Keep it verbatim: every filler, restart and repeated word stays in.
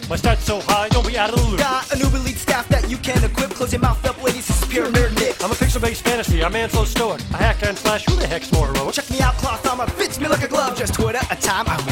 My stats so high, don't be out of the loop. Got a new elite staff that you can equip. Close your mouth up, ladies, this is pure nerd Nick. I'm a pixel-based fantasy, I'm man so stoic. I hack and slash, who the heck's more heroic? Check me out, cloth armor fits me like a glove. Just two at a time, I